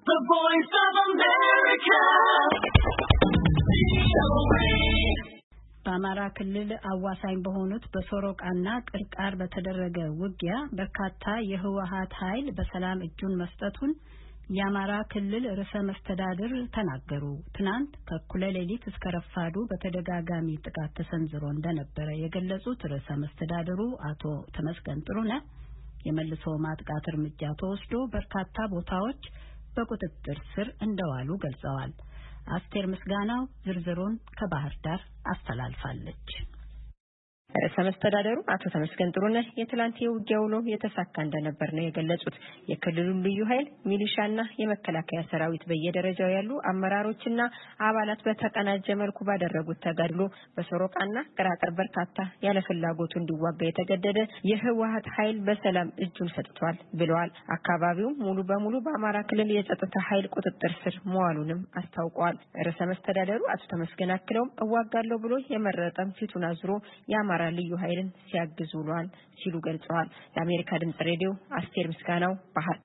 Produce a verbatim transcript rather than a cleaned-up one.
The Voice of America. በአማራ ክልል አዋሳኝ በሆኑት በሶሮቃና ቅርቃር በተደረገ ውጊያ በርካታ የህወሓት ኃይል በሰላም እጁን መስጠቱን የአማራ ክልል ርዕሰ መስተዳድር ተናገሩ። ትናንት ከእኩለ ሌሊት እስከ ረፋዱ በተደጋጋሚ ጥቃት ተሰንዝሮ እንደነበረ የገለጹት ርዕሰ መስተዳድሩ አቶ ተመስገን ጥሩነህ የመልሶ ማጥቃት እርምጃ ተወስዶ በርካታ ቦታዎች በቁጥጥር ስር እንደዋሉ ገልጸዋል። አስቴር ምስጋናው ዝርዝሩን ከባህር ዳር አስተላልፋለች። ርዕሰ መስተዳድሩ አቶ ተመስገን ጥሩነህ የትላንት የውጊያ ውሎ የተሳካ እንደነበር ነው የገለጹት። የክልሉ ልዩ ኃይል ሚሊሻና የመከላከያ ሰራዊት በየደረጃው ያሉ አመራሮችና አባላት በተቀናጀ መልኩ ባደረጉት ተጋድሎ በሶሮቃና ቅራቅር በርካታ ያለ ፍላጎቱ እንዲዋጋ የተገደደ የህወሓት ኃይል በሰላም እጁን ሰጥቷል ብለዋል። አካባቢው ሙሉ በሙሉ በአማራ ክልል የጸጥታ ኃይል ቁጥጥር ስር መዋሉንም አስታውቀዋል። ርዕሰ መስተዳድሩ አቶ ተመስገን አክለውም እዋጋለሁ ብሎ የመረጠም ፊቱን አዝሮ የአማራ ልዩ ኃይልን ሲያግዙ ውለዋል ሲሉ ገልጸዋል። ለአሜሪካ ድምጽ ሬዲዮ አስቴር ምስጋናው ባህር